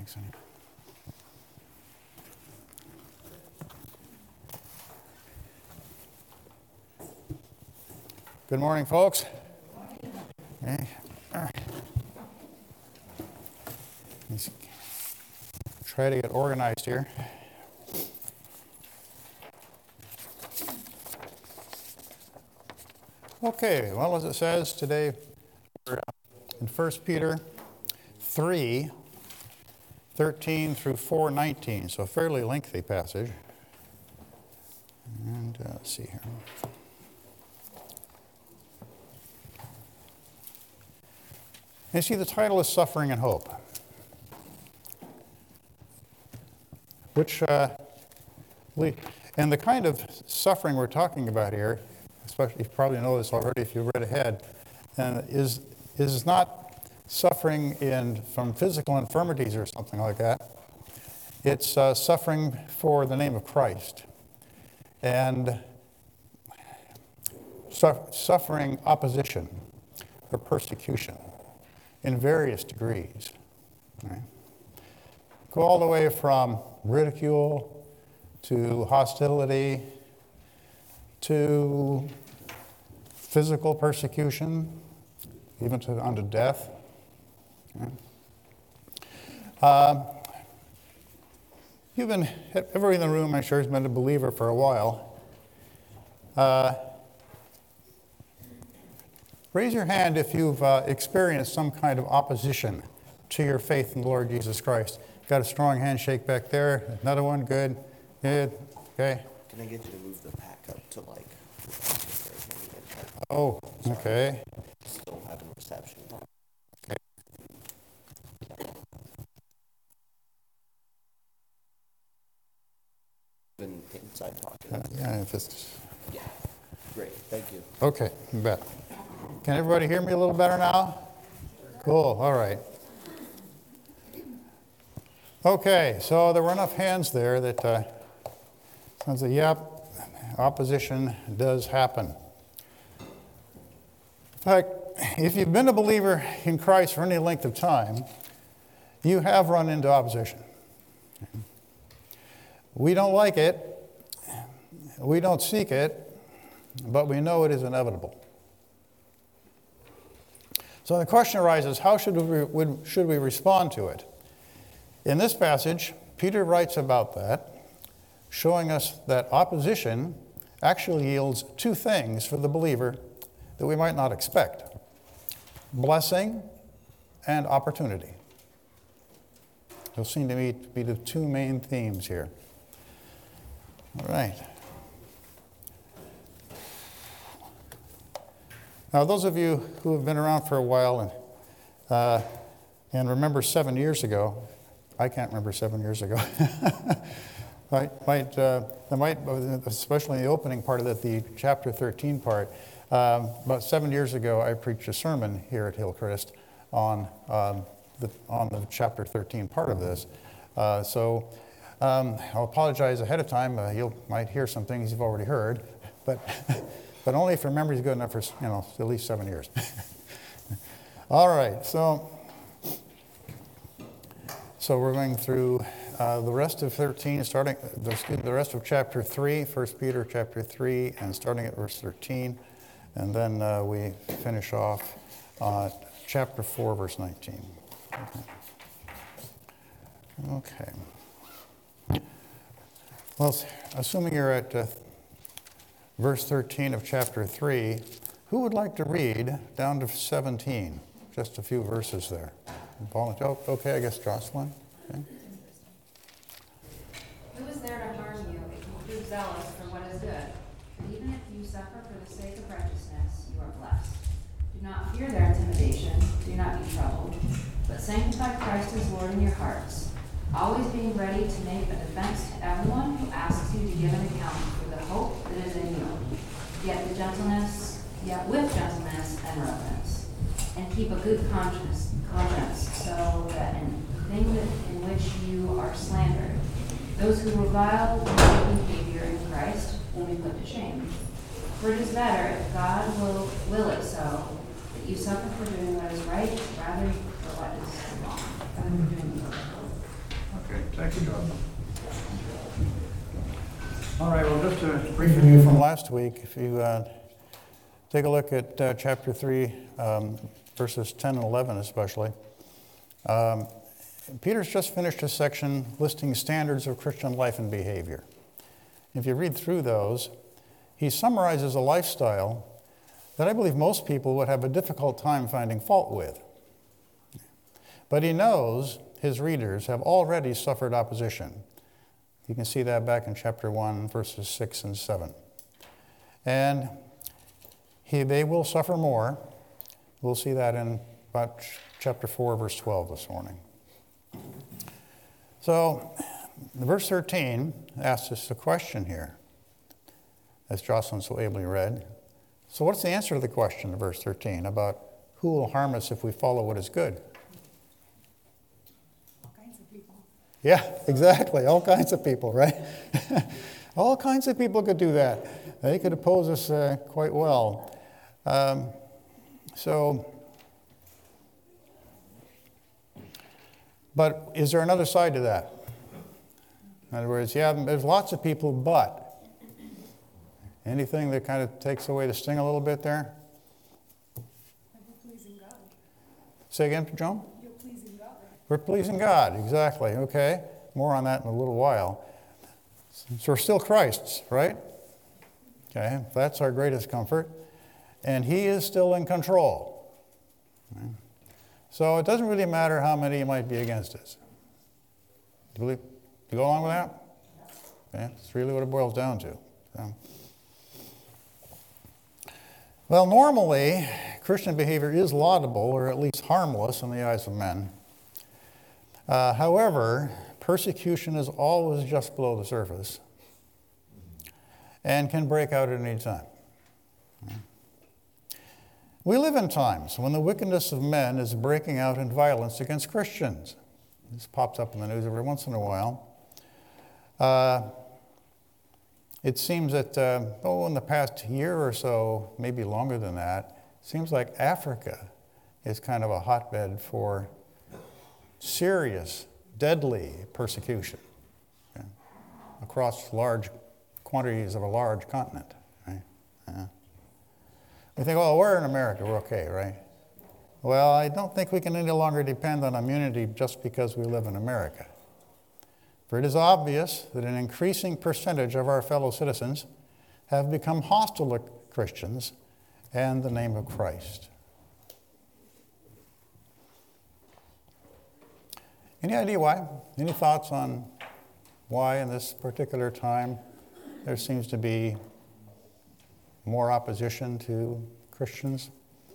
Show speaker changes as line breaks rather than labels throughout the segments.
Thanks, honey. Good morning, folks. Okay. All right. Let's try to get organized here. Okay, well, as it says today, we're in 1 Peter 3, 13 through 4:19, so a fairly lengthy passage. And let's see here. You see, the title is Suffering and Hope, which, and the kind of suffering we're talking about here, especially, you probably know this already if you read ahead, is not suffering from physical infirmities or something like that. It's suffering for the name of Christ, and suffering opposition or persecution in various degrees. Right? Go all the way from ridicule to hostility to physical persecution, even unto death. Right? Everybody in the room, I'm sure, has been a believer for a while. Raise your hand if you've experienced some kind of opposition to your faith in the Lord Jesus Christ. Got a strong handshake back there. Another one, good. Good. Okay.
Can I get you to move the pack up to like?
Oh, okay.
Still having reception.
Okay.
Been inside pocket.
Yeah, if it's...
Yeah. Great. Thank you.
Okay, you bet. Can everybody hear me a little better now? Cool, all right. Okay, so there were enough hands there that sounds like, yep, opposition does happen. In fact, if you've been a believer in Christ for any length of time, you have run into opposition. We don't like it, we don't seek it, but we know it is inevitable. So the question arises, how should we respond to it? In this passage, Peter writes about that, showing us that opposition actually yields two things for the believer that we might not expect: blessing and opportunity. Those seem to me to be the two main themes here. All right. Now, those of you who have been around for a while and remember 7 years ago, I can't remember 7 years ago, especially in the opening part of it, the chapter 13 part, about 7 years ago, I preached a sermon here at Hillcrest on the chapter 13 part of this. So I'll apologize ahead of time. You might hear some things you've already heard, but only if your memory is good enough for at least 7 years. All right, so we're going through the rest of 13, the rest of chapter 3, 1 Peter chapter 3, and starting at verse 13, and then we finish off chapter 4, verse 19. Okay. Well, assuming you're at verse 13 of chapter 3, who would like to read down to 17? Just a few verses there. Okay, I guess Jocelyn. Okay.
Who is there to harm you if you prove zealous for what is good? But even if you suffer for the sake of righteousness, you are blessed. Do not fear their intimidation, do not be troubled, but sanctify Christ as Lord in your hearts, always being ready to make a defense to everyone who asks you to give an account for the hope that is in you, yet with gentleness and reverence. And keep a good conscience, so that in the thing in which you are slandered, those who revile your behavior in Christ will be put to shame. For it is better, if God will it so, that you suffer for doing what is right, rather for what is wrong.
Okay, thank you, John. All right, well, just a brief review from last week. If you take a look at chapter 3, verses 10 and 11 especially, Peter's just finished a section listing standards of Christian life and behavior. If you read through those, he summarizes a lifestyle that I believe most people would have a difficult time finding fault with. But he knows his readers have already suffered opposition. You can see that back in chapter 1, verses 6 and 7. And they will suffer more. We'll see that in about chapter 4, verse 12 this morning. So, verse 13 asks us a question here, as Jocelyn so ably read. So what's the answer to the question in verse 13 about who will harm us if we follow what is good?
All kinds of people.
Yeah, exactly. All kinds of people, right? All kinds of people could do that. They could oppose us quite well. But is there another side to that? In other words, yeah, there's lots of people, but anything that kind of takes away the sting a little bit there?
We're pleasing God.
Say again, Joan?
You're pleasing God.
We're pleasing God, exactly. Okay, more on that in a little while. So we're still Christ's, right? Okay, that's our greatest comfort. And he is still in control. Okay. So it doesn't really matter how many might be against us. Do you go along with that? Okay, that's really what it boils down to. So. Well, normally, Christian behavior is laudable, or at least harmless in the eyes of men. However, persecution is always just below the surface and can break out at any time. We live in times when the wickedness of men is breaking out in violence against Christians. This pops up in the news every once in a while. It seems that, in the past year or so, maybe longer than that, it seems like Africa is kind of a hotbed for serious, deadly persecution, okay, across large quantities of a large continent. Right? We think, oh, we're in America, we're okay, right? Well, I don't think we can any longer depend on immunity just because we live in America. For it is obvious that an increasing percentage of our fellow citizens have become hostile to Christians and the name of Christ. Any idea why? Any thoughts on why in this particular time there seems to be more opposition to Christians?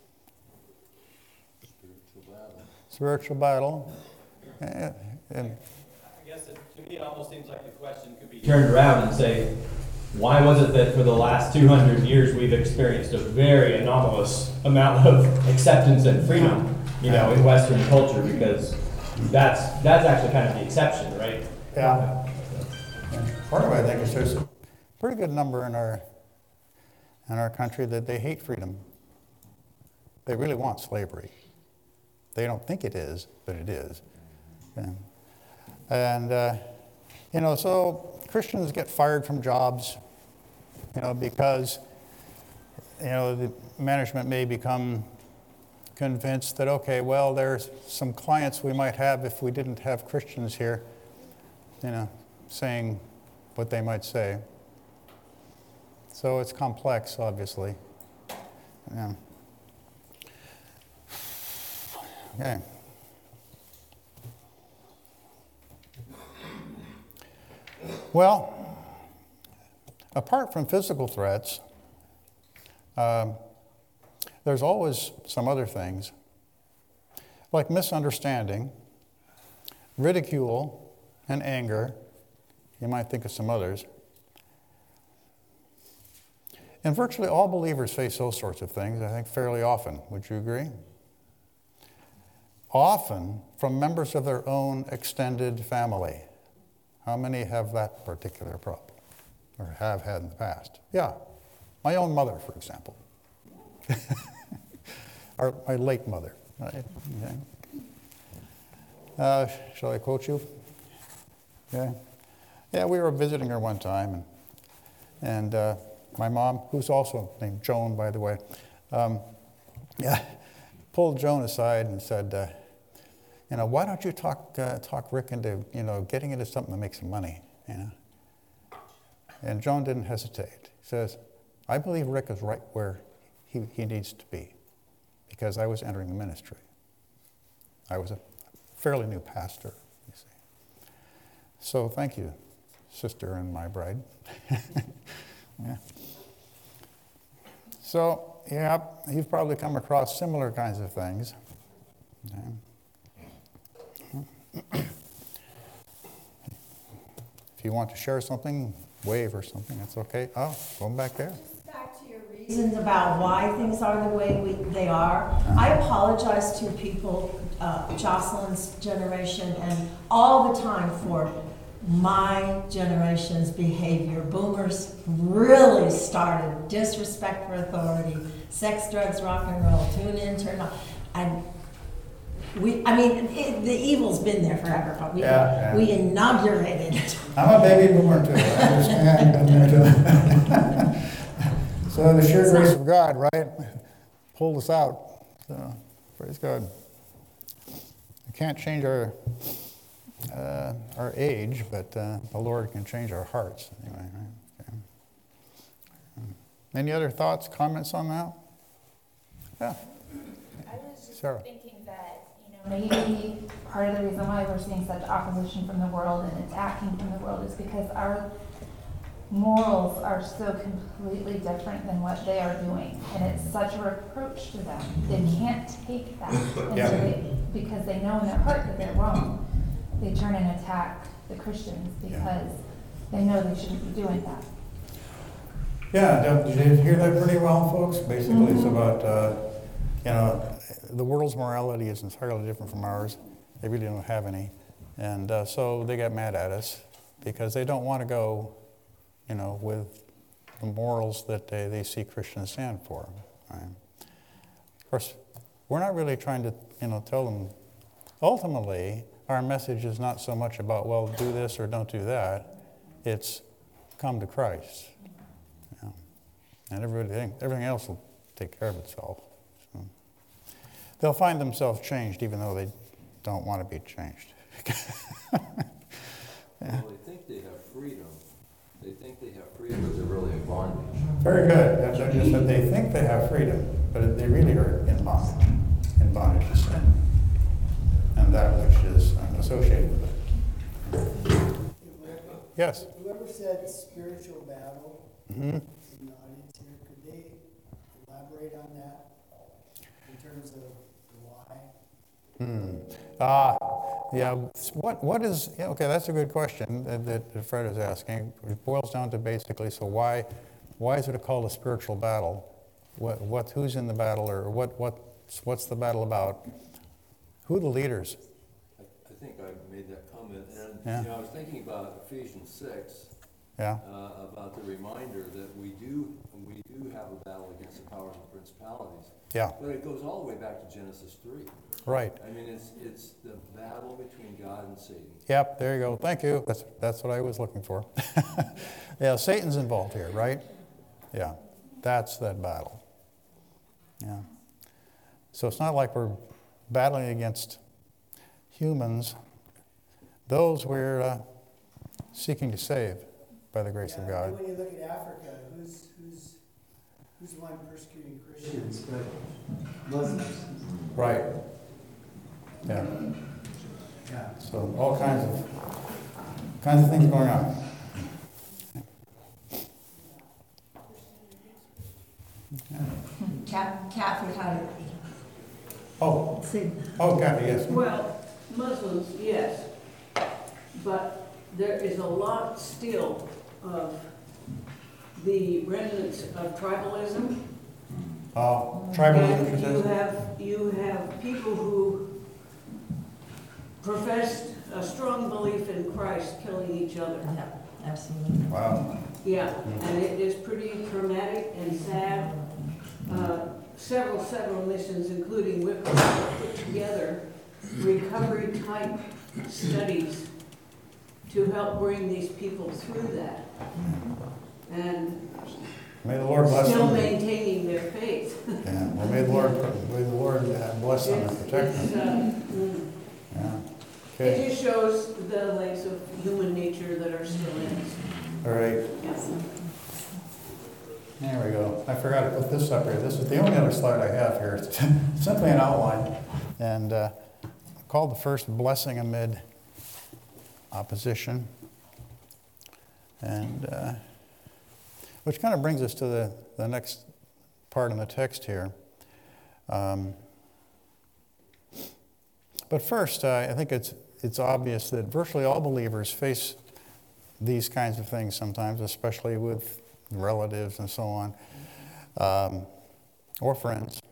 Spiritual battle. And
I guess to me it almost seems like the question could be turned around and say, why was it that for the last 200 years we've experienced a very anomalous amount of acceptance and freedom, in Western culture? Because that's actually kind of the exception, right?
Yeah. Part of it, I think, is there's a pretty good number in our country that they hate freedom. They really want slavery. They don't think it is, but it is. And so Christians get fired from jobs, because, the management may become convinced that, okay, well, there's some clients we might have if we didn't have Christians here, saying what they might say. So it's complex, obviously. Yeah. Okay. Well, apart from physical threats, there's always some other things, like misunderstanding, ridicule, and anger. You might think of some others. And virtually all believers face those sorts of things, I think, fairly often. Would you agree? Often from members of their own extended family. How many have that particular problem, or have had in the past? Yeah, my own mother, for example. Or my late mother. Right? Okay. Shall I quote you? Yeah. Yeah, we were visiting her one time, and my mom, who's also named Joan, by the way, pulled Joan aside and said, why don't you talk Rick into, getting into something that makes some money, And Joan didn't hesitate. He says, I believe Rick is right where he needs to be, because I was entering the ministry. I was a fairly new pastor, you see. So thank you, sister and my bride. Yeah. So, yeah, you've probably come across similar kinds of things. Yeah. If you want to share something, wave or something, that's okay. Oh, going back there.
Back to your reasons about why things are the way they are. I apologize to people, Jocelyn's generation, and all the time for my generation's behavior. Boomers really started disrespect for authority, sex, drugs, rock and roll, tune in, turn on, and the evil's been there forever, but we inaugurated it.
I'm a baby boomer too. I understand. I've been there too. So the sheer grace of God, right, pulled us out. So praise God. We can't change our age, but the Lord can change our hearts anyway. Right? Okay. Any other thoughts, comments on that? Yeah.
I was just
Sarah.
thinking that, maybe part of the reason why we're seeing such opposition from the world and attacking from the world is because our morals are so completely different than what they are doing. And it's such a reproach to them. They can't take that because they know in their heart that they're wrong. They turn and attack the Christians because they know they shouldn't be doing that.
Yeah, did you hear that pretty well, folks? Basically, it's about, the world's morality is entirely different from ours. They really don't have any. And so they get mad at us because they don't want to go, with the morals that they see Christians stand for. Right? Of course, we're not really trying to, tell them. Ultimately, our message is not so much about, well, do this or don't do that. It's come to Christ. And everything else will take care of itself. So they'll find themselves changed even though they don't want to be changed.
Well, they think they have freedom. They think they have freedom, but they're really in bondage.
Very good. That's what I just said. They think they have freedom, but they really are in bondage to sin, and that which is associated with it. Yes?
Whoever said spiritual battle in the audience here, could they elaborate on that in terms of why?
Yeah. What is? Yeah, okay, that's a good question that Fred is asking. It boils down to basically, so why is it called a spiritual battle? Who's in the battle, or what's the battle about? Who are the leaders?
I think I made that comment, and
Yeah.
I was thinking about Ephesians 6,
Yeah.
about the reminder that we do have a battle against the powers and principalities.
Yeah.
But it goes all the way back to Genesis 3.
Right.
I mean, it's the battle between God and Satan.
Yep, there you go. Thank you. That's what I was looking for. Yeah, Satan's involved here, right? Yeah, that's that battle. Yeah. So it's not like we're battling against humans. Those we're seeking to save by the grace of God.
When you look at Africa, who's the one persecuting Christians? But Muslims.
Right. Yeah.
Yeah.
So all kinds of things going on.
Kathy, how did
Oh,
see?
Kathy, yes.
Well, Muslims, yes, but there is a lot still of the remnants of tribalism.
Tribalism,
And
she says?
you have people who profess a strong belief in Christ killing each other.
Yeah, absolutely.
Wow.
Yeah, and it is pretty traumatic and sad. Several missions, including Whitman, put together recovery-type studies to help bring these people through that. And
May the Lord bless
still
them.
maintaining their faith.
Yeah, well, may the Lord bless them and protect them. Yeah.
It
Okay,
just shows the legs of human nature that are still in us.
all right.
Yes.
There we go. I forgot to put this up here. This is the only other slide I have here. It's simply an outline. And called the first blessing amid opposition. And which kind of brings us to the next part in the text here. But first, I think it's obvious that virtually all believers face these kinds of things sometimes, especially with relatives and so on, or friends.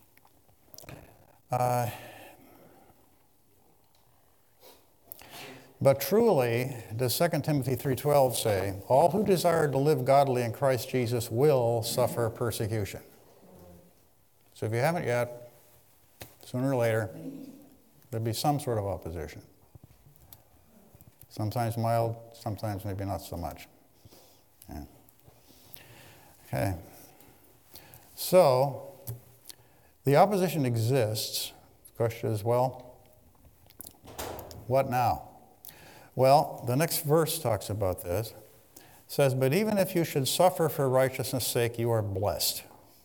But truly, does 2 Timothy 3:12 say, all who desire to live godly in Christ Jesus will suffer persecution. So if you haven't yet, sooner or later, there'll be some sort of opposition. Sometimes mild, sometimes maybe not so much. Yeah. Okay. So, the opposition exists. The question is, well, what now? Well, the next verse talks about this. It says, but even if you should suffer for righteousness' sake, you are blessed.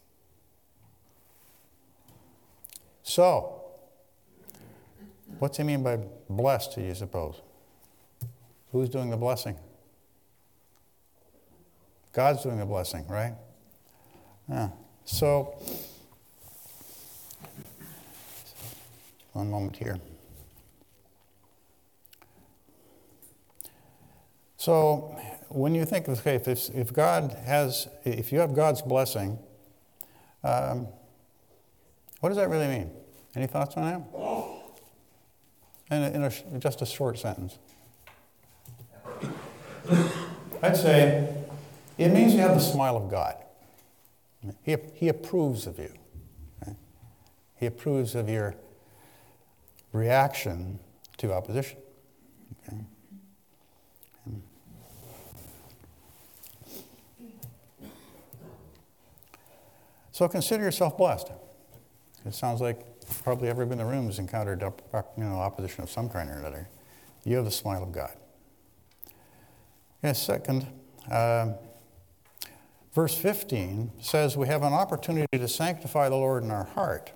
So, what's he mean by blessed, do you suppose? Who's doing the blessing? God's doing the blessing, right? Yeah. So, one moment here. So, when you think of, okay, if you have God's blessing, what does that really mean? Any thoughts on that? In just a short sentence. I'd say it means you have the smile of God. He approves of you. Okay? He approves of your reaction to opposition. Okay? So consider yourself blessed. It sounds like probably everyone in the room has encountered opposition of some kind or another. You have the smile of God. Okay, second, verse 15 says we have an opportunity to sanctify the Lord in our heart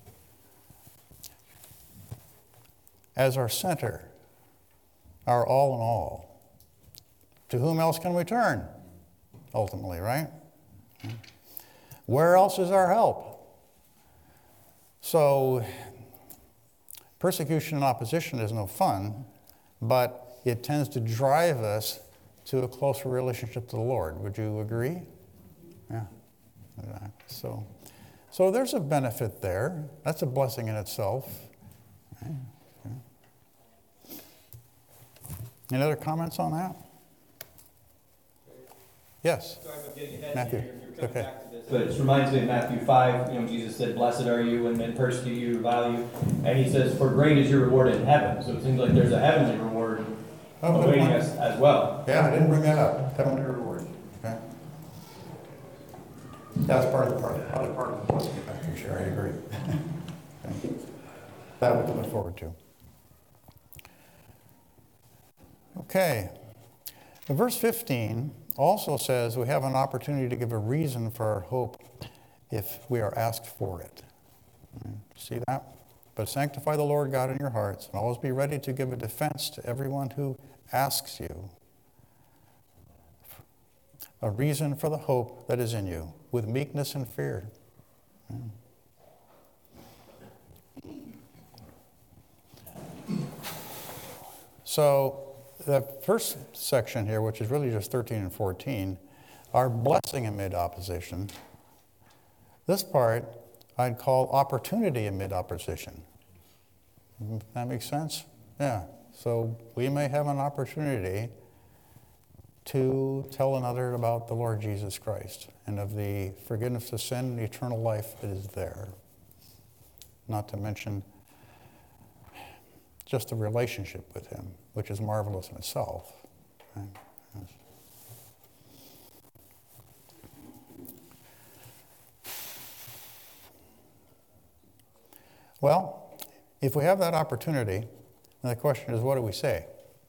as our center, our all in all. To whom else can we turn? Ultimately, right? Where else is our help? So, persecution and opposition is no fun, but it tends to drive us to a closer relationship to the Lord. Would you agree? Yeah. So there's a benefit there. That's a blessing in itself. Okay. Any other comments on that? Yes.
Sorry about getting ahead
Matthew.
here. You're coming
Okay.
back to this. But it reminds me of Matthew 5. Jesus said, blessed are you when men persecute you, revile you. And he says, for great is your reward in heaven. So it seems like there's a heavenly reward awaiting us as well.
Yeah, I didn't bring that up. Heavenly reward. Okay. That's part of the blessing. I'm sure I agree. Okay. That we look forward to. Okay. Verse 15 also says we have an opportunity to give a reason for our hope if we are asked for it. See that? But sanctify the Lord God in your hearts, and always be ready to give a defense to everyone who asks you a reason for the hope that is in you, with meekness and fear. So, the first section here, which is really just 13 and 14, are blessing amid opposition. This part I'd call opportunity amid opposition. That makes sense? Yeah. So we may have an opportunity to tell another about the Lord Jesus Christ and of the forgiveness of sin and eternal life that is there. Not to mention just a relationship with him, which is marvelous in itself. Right? Yes. Well, if we have that opportunity, then the question is, what do we say?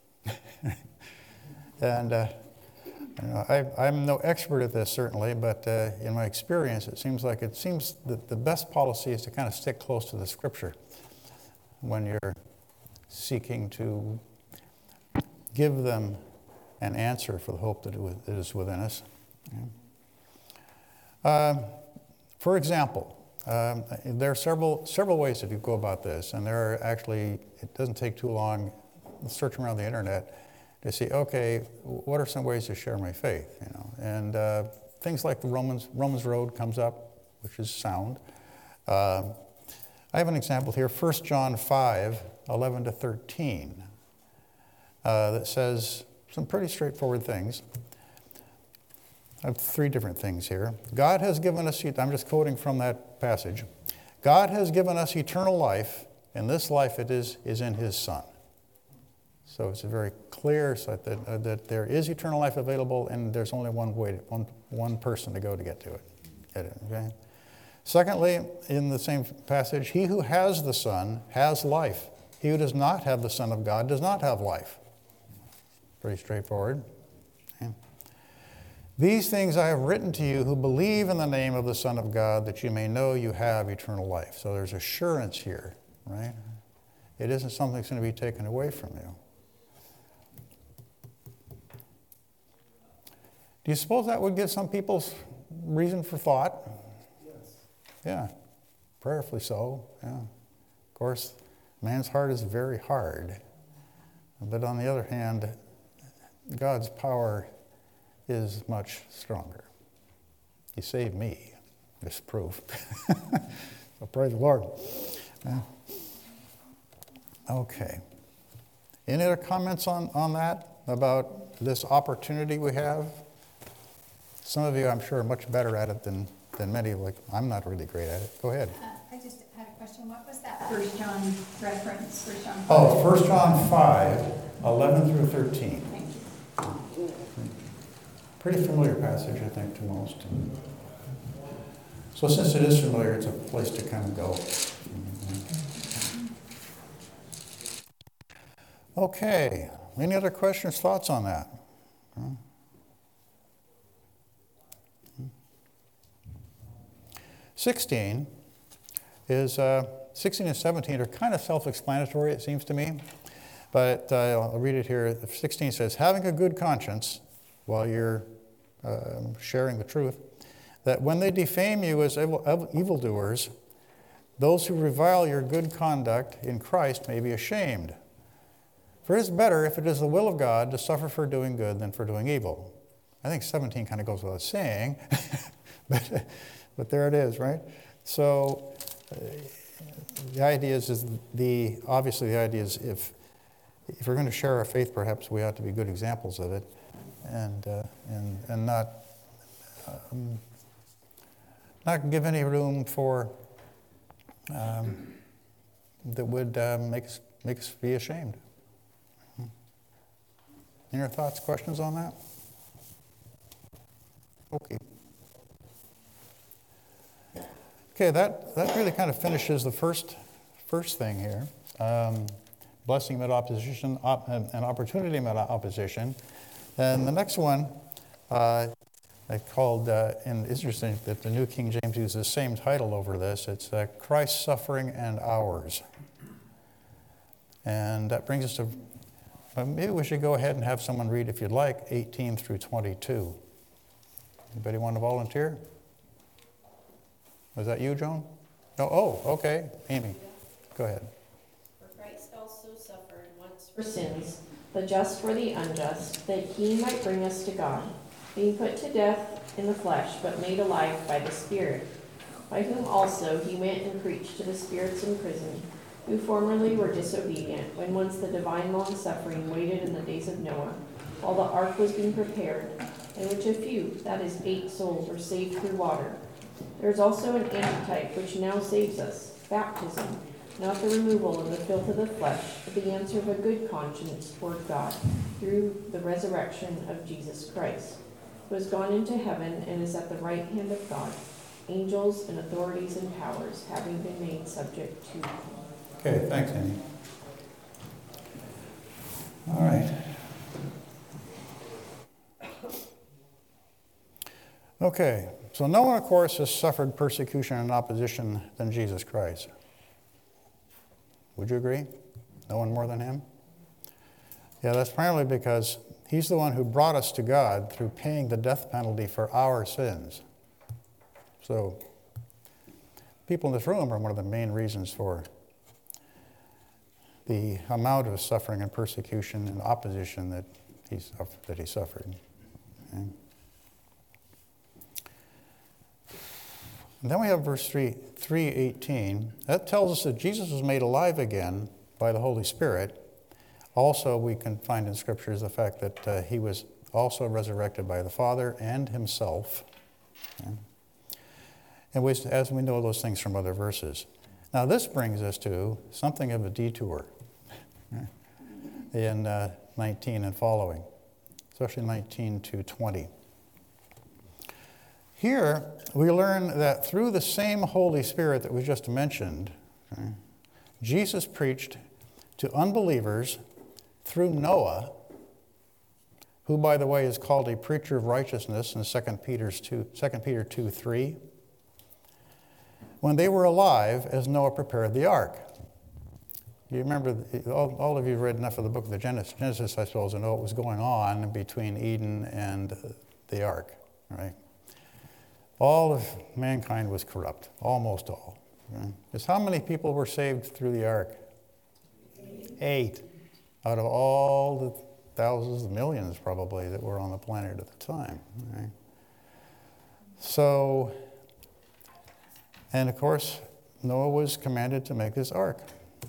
And I'm no expert at this, certainly, but in my experience, it seems that the best policy is to kind of stick close to the Scripture when you're seeking to give them an answer for the hope that is within us. For example, there are several ways that you go about this, and there are actually, it doesn't take too long searching around the internet to see, okay, what are some ways to share my faith, and things like the Romans Road comes up, which is sound. I have an example here, 1 John 5:11-13, that says some pretty straightforward things. I have three different things here. God has given us, I'm just quoting from that passage, God has given us eternal life, and this life is in his Son. So it's very clear that there is eternal life available, and there's only one person to go to get it. Okay? Secondly, in the same passage, he who has the Son has life. He who does not have the Son of God does not have life. Pretty straightforward. Okay. These things I have written to you who believe in the name of the Son of God, that you may know you have eternal life. So there's assurance here, right? It isn't something that's going to be taken away from you. Do you suppose that would give some people reason for thought?
Yes.
Yeah, prayerfully so, yeah. Of course, man's heart is very hard. But on the other hand, God's power is much stronger. He saved me, this proof. So praise the Lord. Okay. Any other comments on that, about this opportunity we have? Some of you, I'm sure, are much better at it than many. Like, I'm not really great at it. Go ahead.
I just had a question. What was that 1 John reference? 1 John 5?
Oh, 1 John 5:11-13.
Thank you.
Pretty familiar passage, I think, to most. So since it is familiar, it's a place to kind of go. Okay. Any other questions, thoughts on that? 16 and 17 are kind of self-explanatory, it seems to me. But I'll read it here. 16 says, having a good conscience while you're sharing the truth, that when they defame you as evildoers, those who revile your good conduct in Christ may be ashamed. For it is better, if it is the will of God, to suffer for doing good than for doing evil. I think 17 kind of goes without saying, but there it is, right? So the idea is obviously the idea is if we're going to share our faith, perhaps we ought to be good examples of it, and not give any room for that would make us be ashamed. Any other thoughts, questions on that? Okay. Okay, that really kind of finishes the first thing here. Blessing met opposition, and opportunity met opposition. And the next one, I called, and it's interesting that the New King James uses the same title over this. It's Christ's Suffering and Ours. And that brings us to, maybe we should go ahead and have someone read, if you'd like, 18 through 22. Anybody want to volunteer? Was that you, Joan? No. Oh, okay. Amy, go ahead.
For Christ also suffered once for sins, the just for the unjust, that he might bring us to God, being put to death in the flesh, but made alive by the Spirit, by whom also he went and preached to the spirits in prison, who formerly were disobedient, when once the divine long-suffering waited in the days of Noah, while the ark was being prepared, in which a few, that is 8 souls, were saved through water. There is also an antitype which now saves us, baptism, not the removal of the filth of the flesh, but the answer of a good conscience toward God through the resurrection of Jesus Christ, who has gone into heaven and is at the right hand of God, angels and authorities and powers having been made subject to him.
Okay, thanks, Amy. All right. Okay, so no one, of course, has suffered persecution and opposition than Jesus Christ. Would you agree? No one more than him? Yeah, that's primarily because he's the one who brought us to God through paying the death penalty for our sins. So, people in this room are one of the main reasons for the amount of suffering and persecution and opposition that he suffered. Okay. And then we have verse 3:18. That tells us that Jesus was made alive again by the Holy Spirit. Also, we can find in Scriptures the fact that he was also resurrected by the Father and himself. Okay. And as we know those things from other verses. Now, this brings us to something of a detour in 19 and following, especially 19 to 20. Here, we learn that through the same Holy Spirit that we just mentioned, okay, Jesus preached to unbelievers through Noah, who, by the way, is called a preacher of righteousness in 2 Peter 2:3, when they were alive as Noah prepared the ark. You remember, all of you read enough of the book of the Genesis, I suppose, to know what was going on between Eden and the ark, right? All of mankind was corrupt, almost all. Right? Because how many people were saved through the ark? 8 out of all the thousands, millions probably, that were on the planet at the time. Right? So, and of course, Noah was commanded to make this ark.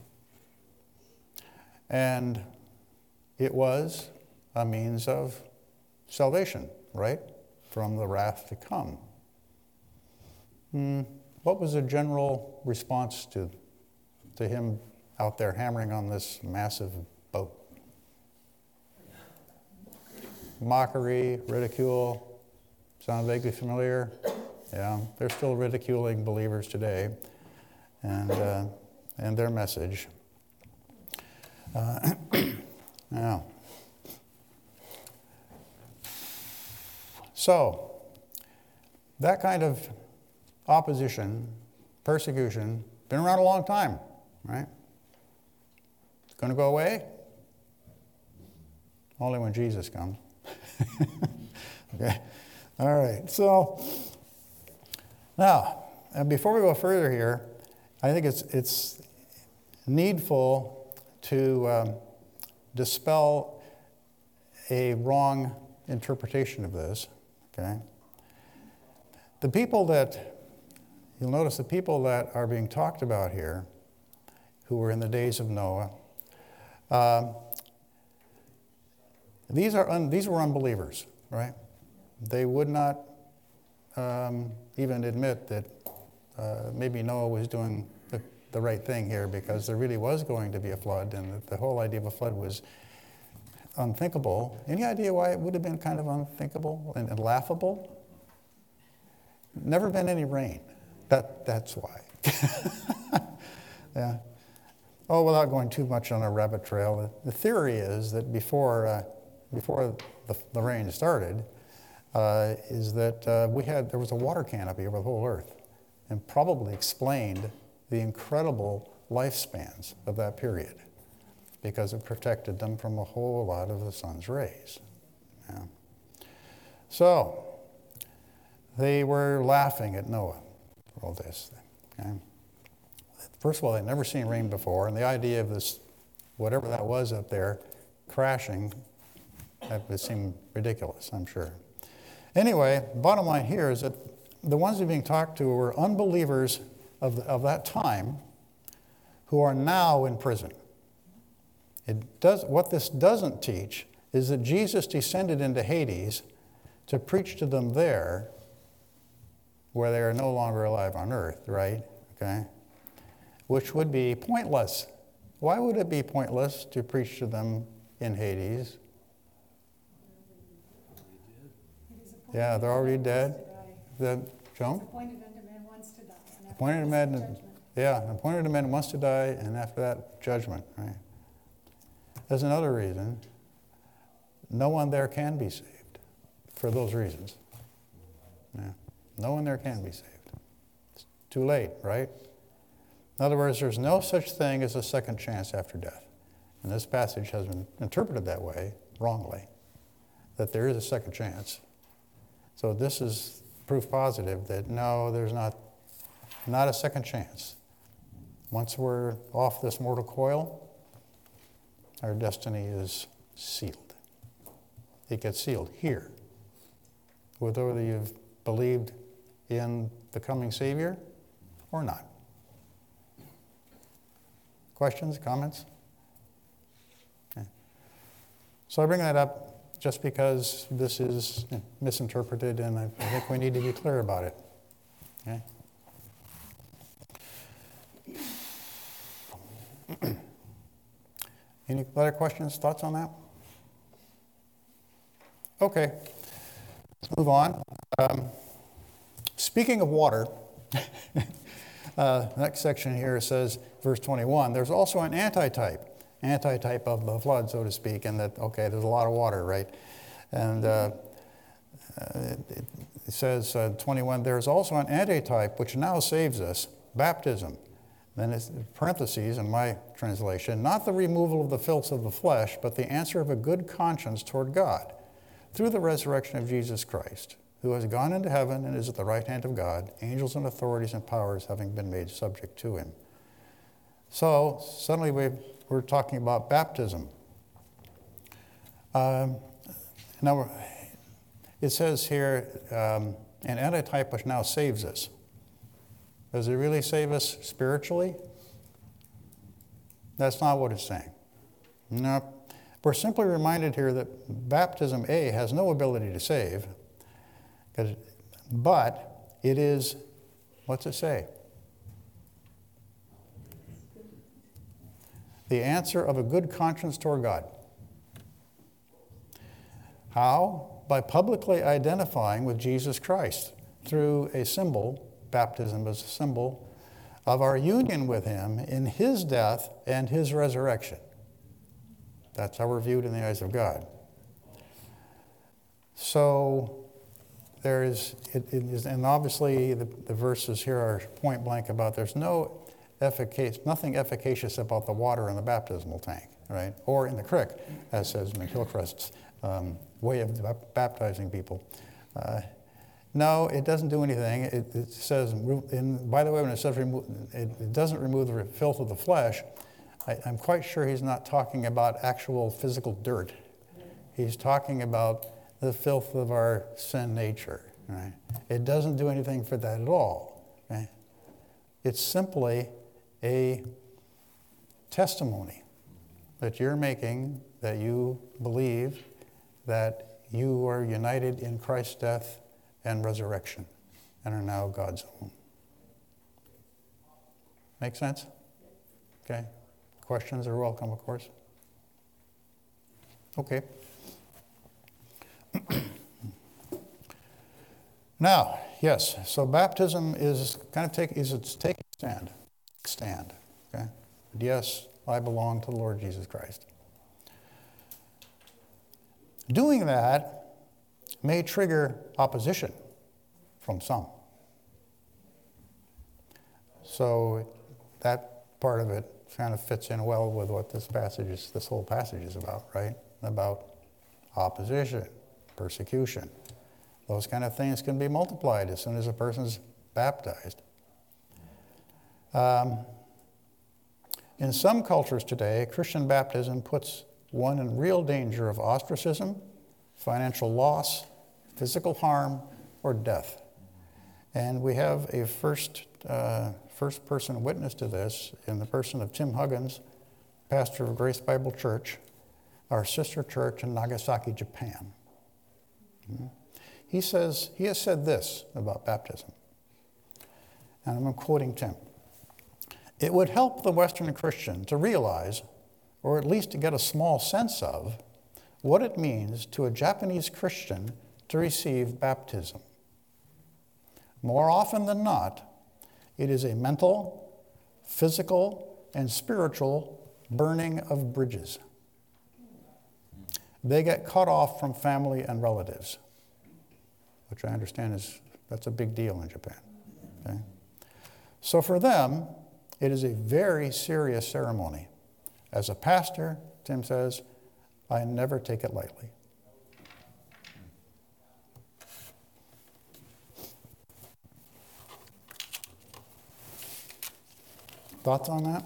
And it was a means of salvation, right? From the wrath to come. What was the general response to him out there hammering on this massive boat? Mockery, ridicule. Sound vaguely familiar? Yeah, they're still ridiculing believers today and their message. Now, so that kind of opposition, persecution, been around a long time, right? It's going to go away? Only when Jesus comes. Okay. All right. So now, and before we go further here, I think it's needful to dispel a wrong interpretation of this. Okay. The people that you'll notice, the people that are being talked about here, who were in the days of Noah, these were unbelievers, right? They would not even admit that maybe Noah was doing the right thing here, because there really was going to be a flood, and the whole idea of a flood was unthinkable. Any idea why it would have been kind of unthinkable and laughable? Never been any rain. That's why. Yeah. Oh, without going too much on a rabbit trail, the theory is that before the rain started, is that there was a water canopy over the whole earth, and probably explained the incredible lifespans of that period, because it protected them from a whole lot of the sun's rays. Yeah. So they were laughing at Noah for all this. Okay. First of all, they'd never seen rain before, and the idea of this, whatever that was up there, crashing, that would seem ridiculous, I'm sure. Anyway, bottom line here is that the ones who are being talked to were unbelievers of that time who are now in prison. What this doesn't teach is that Jesus descended into Hades to preach to them there, where they are no longer alive on earth, right? Okay? which would be pointless. Why would it be pointless to preach to them in Hades? Yeah, they're already dead. Joan?
Appointed unto man once to die. And after
Appointed
that,
man,
judgment.
yeah, appointed man wants to die, and after that, judgment, right? There's another reason. No one there can be saved for those reasons. Yeah. No one there can be saved. It's too late, right? In other words, there's no such thing as a second chance after death. And this passage has been interpreted that way, wrongly, that there is a second chance. So this is proof positive that no, there's not a second chance. Once we're off this mortal coil, our destiny is sealed. It gets sealed here. Whether you've believed in the coming Savior or not. Questions, comments? Okay. So I bring that up just because this is misinterpreted, and I think we need to be clear about it. Okay? Any other questions, thoughts on that? Okay, let's move on. Speaking of water, next section here says, verse 21, there's also an antitype of the flood, so to speak, and that, okay, there's a lot of water, right? And it says, 21, there's also an antitype which now saves us, baptism. Then it's parentheses in my translation, not the removal of the filth of the flesh, but the answer of a good conscience toward God, through the resurrection of Jesus Christ, who has gone into heaven and is at the right hand of God, angels and authorities and powers having been made subject to him. So suddenly we're talking about baptism. Now, it says here, an antitype which now saves us. Does it really save us spiritually? That's not what it's saying. No. We're simply reminded here that baptism, A, has no ability to save, but it is, what's it say? The answer of a good conscience toward God. How? By publicly identifying with Jesus Christ through a symbol. Baptism is a symbol of our union with him in his death and his resurrection. That's how we're viewed in the eyes of God. So there is, and obviously the verses here are point blank about there's nothing efficacious about the water in the baptismal tank, right? Or in the creek, as says McHillcrest's way of baptizing people. No, it doesn't do anything. It says, by the way, when it says it doesn't remove the filth of the flesh, I'm quite sure he's not talking about actual physical dirt. He's talking about the filth of our sin nature. Right? It doesn't do anything for that at all. Right? It's simply a testimony that you're making, that you believe that you are united in Christ's death and resurrection and are now God's own. Make sense? Okay. Questions are welcome, of course. Okay. Now, yes, so baptism is kind of taking a stand. Okay? Yes, I belong to the Lord Jesus Christ. Doing that may trigger opposition from some. So that part of it kind of fits in well with what this whole passage is about, right? About opposition, persecution. Those kind of things can be multiplied as soon as a person's baptized. In some cultures today, Christian baptism puts one in real danger of ostracism, financial loss, physical harm, or death. And we have a first-person witness to this in the person of Tim Huggins, pastor of Grace Bible Church, our sister church in Nagasaki, Japan. He has said this about baptism, and I'm quoting Tim. It would help the Western Christian to realize, or at least to get a small sense of, what it means to a Japanese Christian to receive baptism. More often than not, it is a mental, physical, and spiritual burning of bridges. They get cut off from family and relatives, which I understand that's a big deal in Japan. Okay? So for them, it is a very serious ceremony. As a pastor, Tim says, I never take it lightly. Thoughts on that?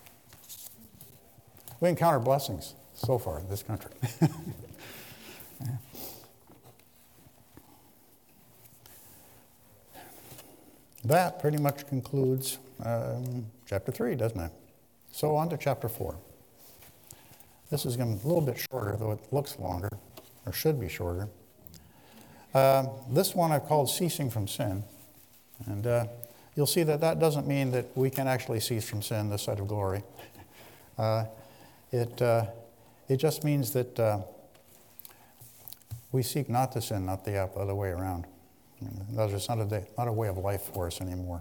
We encounter blessings so far in this country. That pretty much concludes chapter 3, doesn't it? So on to chapter 4. This is going to be a little bit shorter, though it looks longer, or should be shorter. This one I've called Ceasing from Sin. And you'll see that that doesn't mean that we can actually cease from sin this side of glory. It just means that we seek not to sin, not the other way around. That's just not a way of life for us anymore.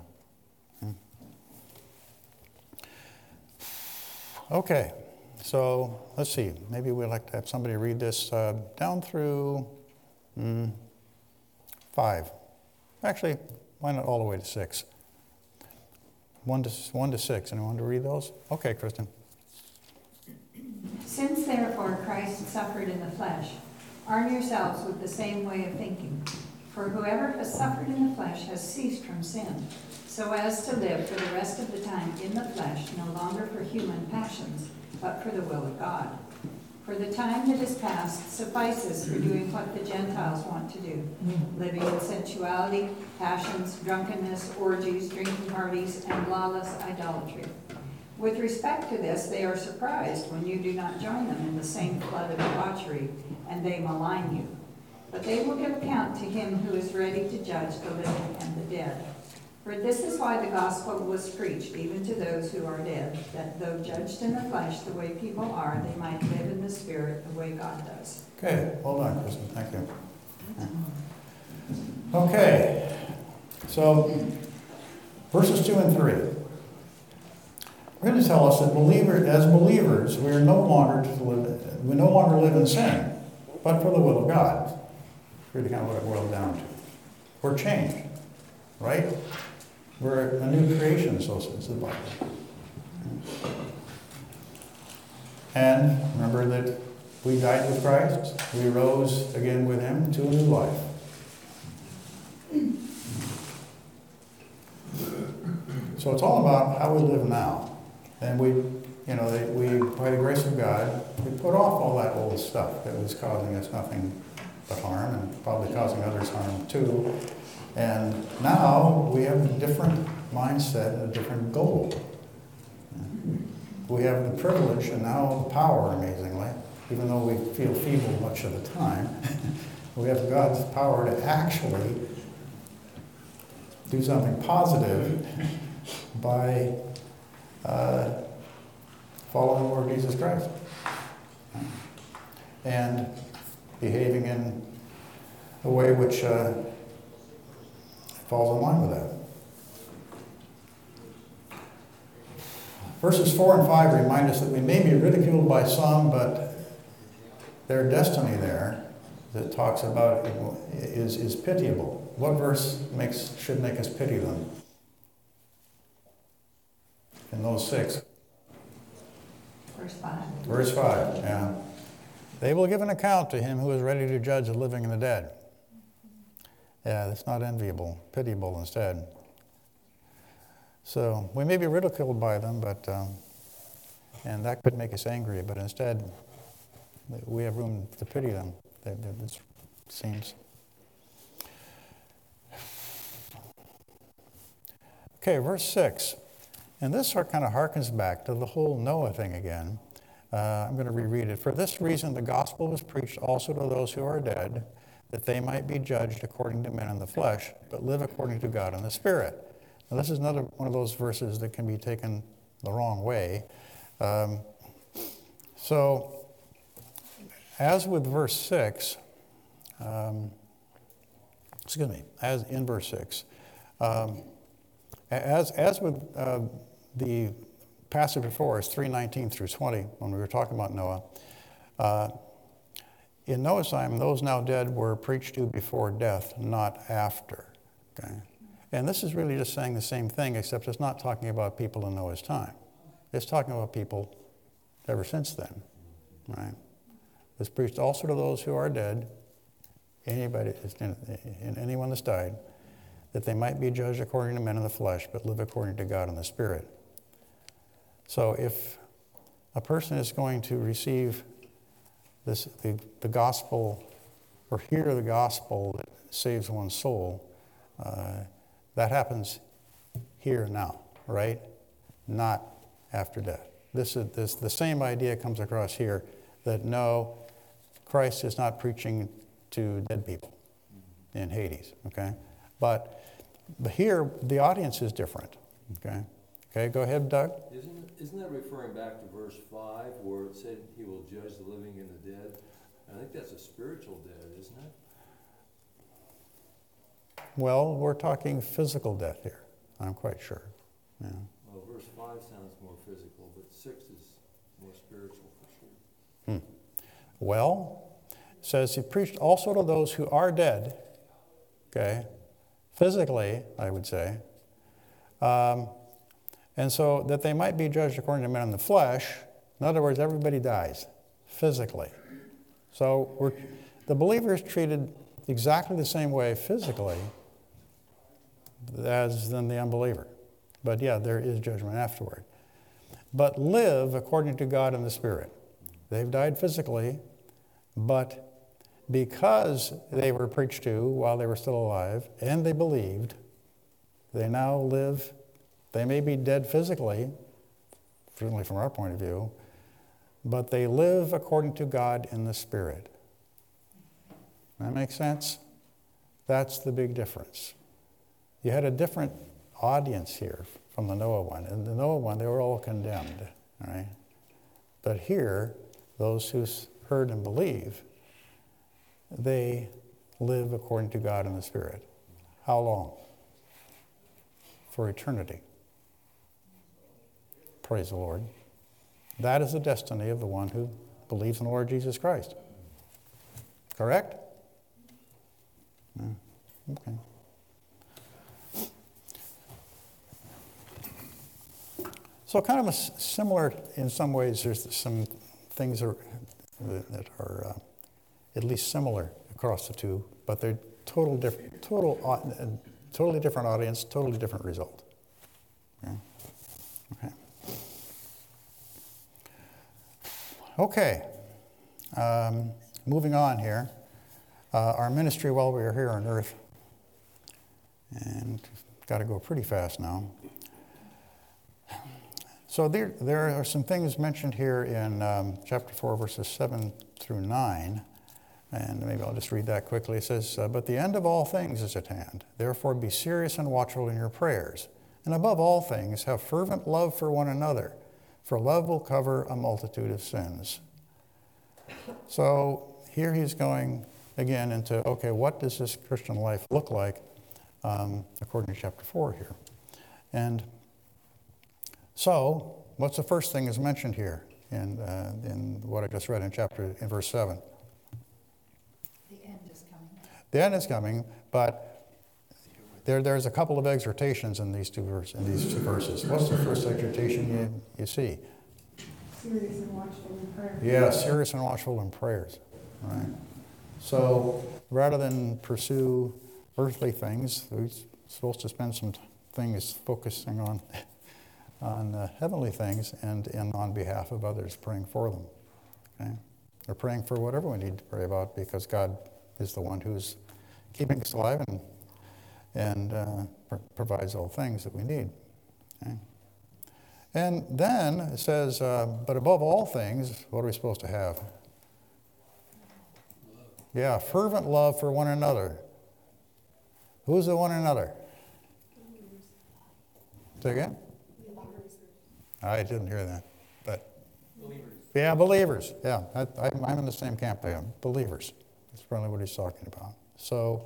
Okay, so let's see. Maybe we'd like to have somebody read this down through 5. Actually, why not all the way to 6? 1 to 6. Anyone want to read those? Okay, Kristen.
Since therefore Christ suffered in the flesh, arm yourselves with the same way of thinking. For whoever has suffered in the flesh has ceased from sin, so as to live for the rest of the time in the flesh, no longer for human passions, but for the will of God. For the time that is past suffices for doing what the Gentiles want to do, living in sensuality, passions, drunkenness, orgies, drinking parties, and lawless idolatry. With respect to this, they are surprised when you do not join them in the same flood of debauchery, and they malign you. But they will give account to him who is ready to judge the living and the dead. For this is why the gospel was preached even to those who are dead, that though judged in the flesh the way people are, they might live in the spirit the way God does.
Okay, hold on, Kristen. Thank you. Okay, so verses 2 and 3. We're going to tell us that as believers, we no longer live in sin, but for the will of God. Really kind of what it boils down to. We're changed, right? We're a new creation, so says the Bible. And remember that we died with Christ, we rose again with him to a new life. So it's all about how we live now. And we, by the grace of God, we put off all that old stuff that was causing us nothing but harm and probably causing others harm too. And now we have a different mindset and a different goal. We have the privilege and now the power, amazingly, even though we feel feeble much of the time, we have God's power to actually do something positive by following the Lord Jesus Christ and behaving in a way which falls in line with that. Verses 4 and 5 remind us that we may be ridiculed by some, but their destiny there that talks about is pitiable. What verse should make us pity them? In those 6.
Verse 5.
Verse 5, yeah. They will give an account to him who is ready to judge the living and the dead. Yeah, that's not enviable, pitiable instead. So we may be ridiculed by them, but and that could make us angry, but instead we have room to pity them, it seems. Okay, verse 6. And this kind of harkens back to the whole Noah thing again. I'm going to reread it. For this reason the gospel was preached also to those who are dead, that they might be judged according to men in the flesh, but live according to God in the Spirit. Now this is another one of those verses that can be taken the wrong way. So, as with verse 6, as in verse 6, as with the passage before us, 3:19 through 20, when we were talking about Noah, in Noah's time, those now dead were preached to before death, not after. Okay? And this is really just saying the same thing, except it's not talking about people in Noah's time. It's talking about people ever since then, right? It's preached also to those who are dead, anyone that's died, that they might be judged according to men in the flesh, but live according to God in the Spirit. So if a person is going to receive the gospel, or hear the gospel that saves one's soul, that happens here and now, right? Not after death. The same idea comes across here, that no, Christ is not preaching to dead people in Hades, okay? But here, the audience is different, okay? Okay, go ahead, Doug.
Isn't that referring back to verse 5, where it said he will judge the living and the dead? I think that's a spiritual dead, isn't it?
Well, we're talking physical death here, I'm quite sure. Yeah.
Well, verse 5 sounds more physical, but 6 is more spiritual for sure.
Well, it says he preached also to those who are dead, okay, physically, I would say, and so that they might be judged according to men in the flesh. In other words, everybody dies physically. So the believer is treated exactly the same way physically as than the unbeliever. But yeah, there is judgment afterward. But live according to God in the Spirit. They've died physically, but because they were preached to while they were still alive, and they believed, they now live. They may be dead physically, certainly from our point of view, but they live according to God in the Spirit. That makes sense? That's the big difference. You had a different audience here from the Noah one. In the Noah one, they were all condemned, all right? But here, those who heard and believe, they live according to God in the Spirit. How long? For eternity. Praise the Lord. That is the destiny of the one who believes in the Lord Jesus Christ. Correct? Yeah. Okay. So kind of similar in some ways. There's some things that are at least similar across the two, but they're totally different audience, totally different result. Okay. Moving on here. Our ministry while we are here on earth, and got to go pretty fast now. So there are some things mentioned here in chapter 4, verses 7 through 9, and maybe I'll just read that quickly. It says, "But the end of all things is at hand. Therefore be serious and watchful in your prayers. And above all things, have fervent love for one another, for love will cover a multitude of sins." So here he's going again into, okay, what does this Christian life look like according to chapter 4 here? And so, what's the first thing is mentioned here in what I just read in verse 7?
The end is coming.
The end is coming, but there's a couple of exhortations in these two verses. What's the first exhortation you see?
Serious and watchful in prayer.
Yeah, serious and watchful in prayers. Right. So rather than pursue earthly things, we're supposed to spend some things focusing on heavenly things and on behalf of others, praying for them. Okay? Or praying for whatever we need to pray about, because God is the one who's keeping us alive and provides all things that we need. Okay? And then it says, but above all things, what are we supposed to have? Yeah, fervent love for one another. Who's the one another? Say again? I didn't hear that, but
Believers.
yeah, believers. Yeah, I'm in the same camp I am. Believers. That's probably what he's talking about. So,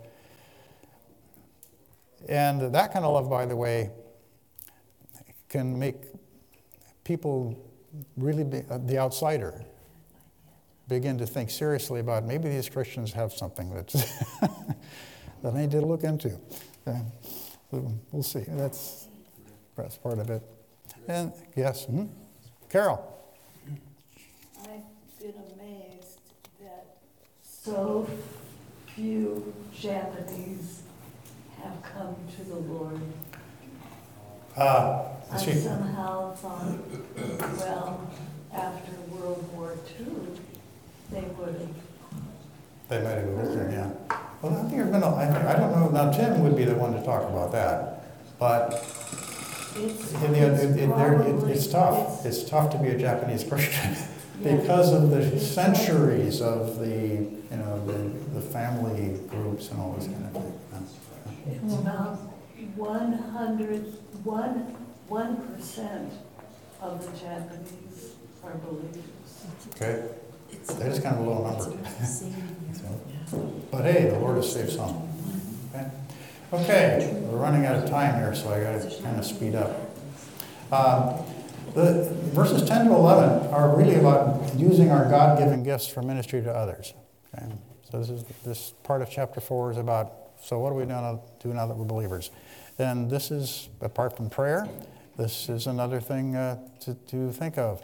and that kind of love, by the way, can make people really be, the outsider begin to think seriously about maybe these Christians have something that's that they need to look into. We'll see. That's part of it. And yes, Carol.
I've been amazed that so few Japanese have come to the Lord. I somehow thought, well, after World War II, they would have.
They might have moved there, yeah. Well, I think there's been I don't know, now Tim would be the one to talk about that, but it's tough. It's tough to be a Japanese Christian because of the centuries of the family groups and all this kind of thing.
It's about 1% of the Japanese are believers.
Okay? That is kind of a low number. But hey, the Lord has saved some. Okay, we're running out of time here, so I got to kind of speed up. The verses 10 to 11 are really about using our God-given gifts for ministry to others. Okay? So this part of chapter 4 is about, so what are we going to do now that we're believers? And this is, apart from prayer, this is another thing to think of.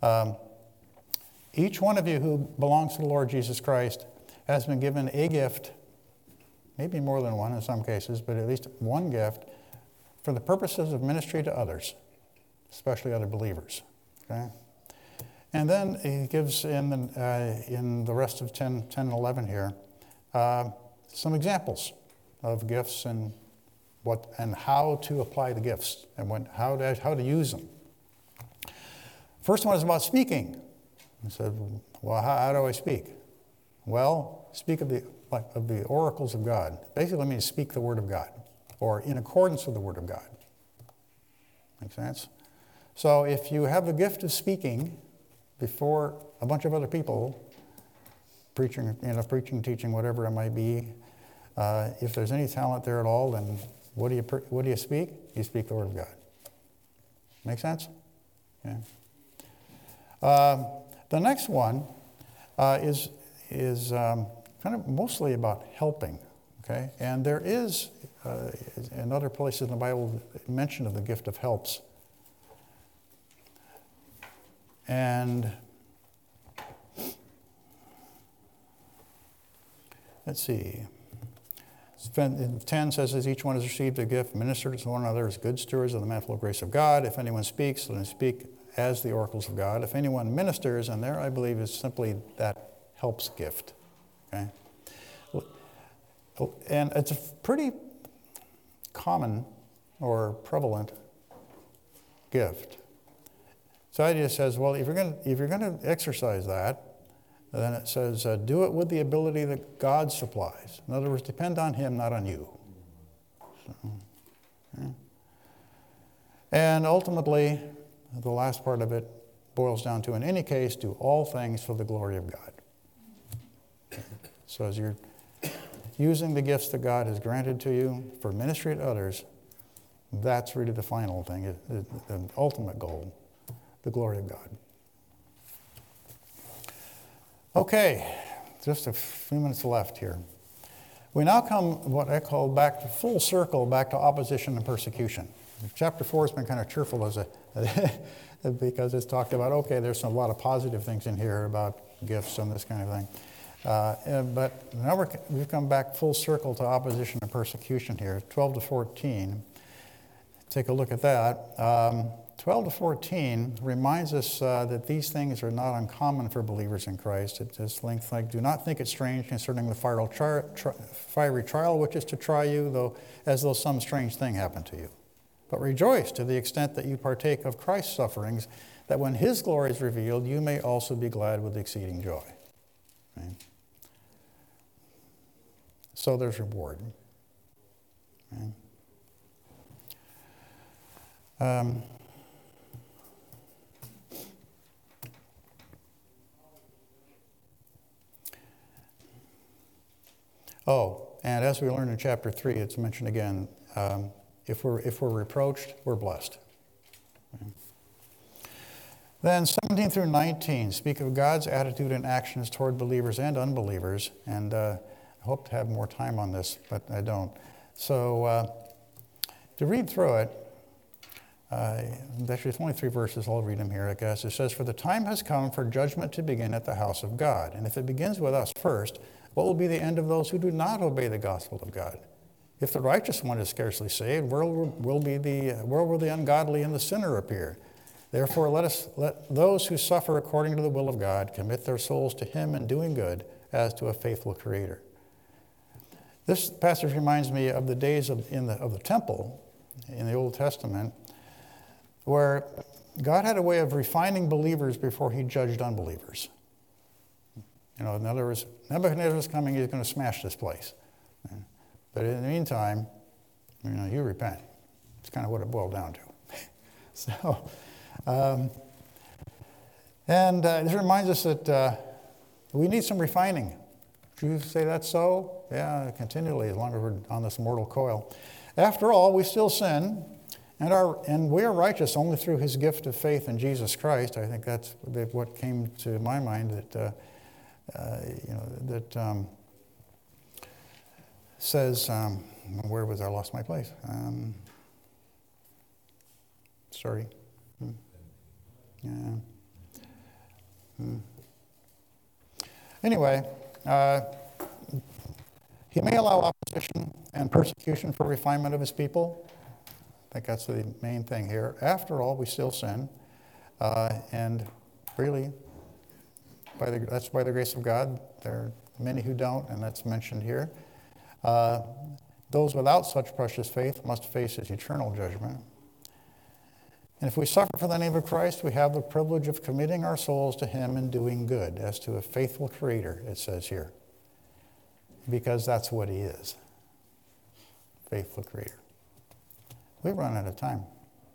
Each one of you who belongs to the Lord Jesus Christ has been given a gift, maybe more than one in some cases, but at least one gift for the purposes of ministry to others, especially other believers. Okay? And then he gives in the rest of 10 and 11 here some examples of gifts and how to apply the gifts and how to use them. First one is about speaking. He said, well, how do I speak? Well, speak of the oracles of God. Basically means speak the word of God, or in accordance with the word of God. Make sense? So if you have the gift of speaking before a bunch of other people, preaching, teaching, whatever it might be, if there's any talent there at all, then what do you speak? You speak the word of God. Make sense? Yeah. The next one is kind of mostly about helping, okay? And there is, in other places in the Bible, mention of the gift of helps. And let's see. 10 says, as each one has received a gift, minister to one another as good stewards of the manifold grace of God. If anyone speaks, let him speak as the oracles of God. If anyone ministers, and there I believe is simply that helps gift. Okay? And it's a pretty common or prevalent gift. So the idea says, well, if you're going to exercise that, then it says, do it with the ability that God supplies. In other words, depend on Him, not on you. So, yeah. And ultimately, the last part of it boils down to, in any case, do all things for the glory of God. So as you're using the gifts that God has granted to you for ministry to others, that's really the final thing, the ultimate goal, the glory of God. Okay, just a few minutes left here. We now come, what I call, back to full circle, back to opposition and persecution. Chapter 4 has been kind of cheerful because it's talked about, okay, there's a lot of positive things in here about gifts and this kind of thing. But now we've come back full circle to opposition and persecution here, 12 to 14. Take a look at that. 12 to 14 reminds us that these things are not uncommon for believers in Christ. It just do not think it strange concerning the fiery trial which is to try you, as though some strange thing happened to you. But rejoice to the extent that you partake of Christ's sufferings, that when His glory is revealed, you may also be glad with exceeding joy. Okay? So there's reward. Okay? Oh, and as we learned in chapter 3, it's mentioned again, if we're reproached, we're blessed. Then 17 through 19 speak of God's attitude and actions toward believers and unbelievers, and I hope to have more time on this, but I don't. So to read through it, actually it's only 3 verses, I'll read them here, I guess. It says, "For the time has come for judgment to begin at the house of God. And if it begins with us first, what will be the end of those who do not obey the gospel of God? If the righteous one is scarcely saved, where will the ungodly and the sinner appear? Therefore, let those who suffer according to the will of God commit their souls to him in doing good as to a faithful Creator." This passage reminds me of the days of the temple in the Old Testament, where God had a way of refining believers before he judged unbelievers. In other words, Nebuchadnezzar's coming, he's going to smash this place. But in the meantime, you repent. It's kind of what it boiled down to. So, this reminds us that we need some refining. Would you say that's so? Yeah, continually, as long as we're on this mortal coil. After all, we still sin, and we are righteous only through his gift of faith in Jesus Christ. I think that's what came to my mind, that says, where was I? Lost my place. Sorry. Yeah. Anyway, he may allow opposition and persecution for refinement of his people. I think that's the main thing here. After all, we still sin. And really, that's by the grace of God. There are many who don't, and that's mentioned here. Those without such precious faith must face his eternal judgment. And if we suffer for the name of Christ, we have the privilege of committing our souls to him and doing good, as to a faithful Creator, it says here. Because that's what he is. Faithful Creator. We've run out of time.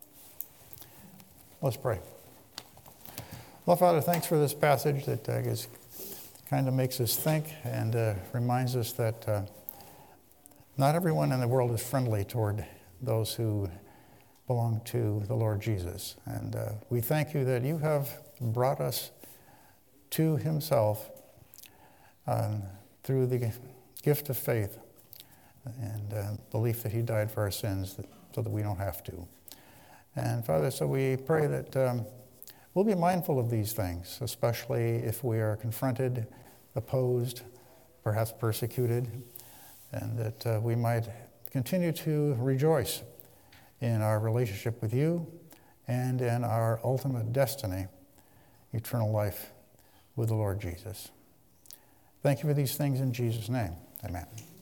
Let's pray. Well, Father, thanks for this passage that I guess kind of makes us think and reminds us that not everyone in the world is friendly toward those who belong to the Lord Jesus. And we thank you that you have brought us to himself through the gift of faith and belief that he died for our sins so that we don't have to. And Father, so we pray that we'll be mindful of these things, especially if we are confronted, opposed, perhaps persecuted, and that we might continue to rejoice in our relationship with you and in our ultimate destiny, eternal life with the Lord Jesus. Thank you for these things in Jesus' name. Amen.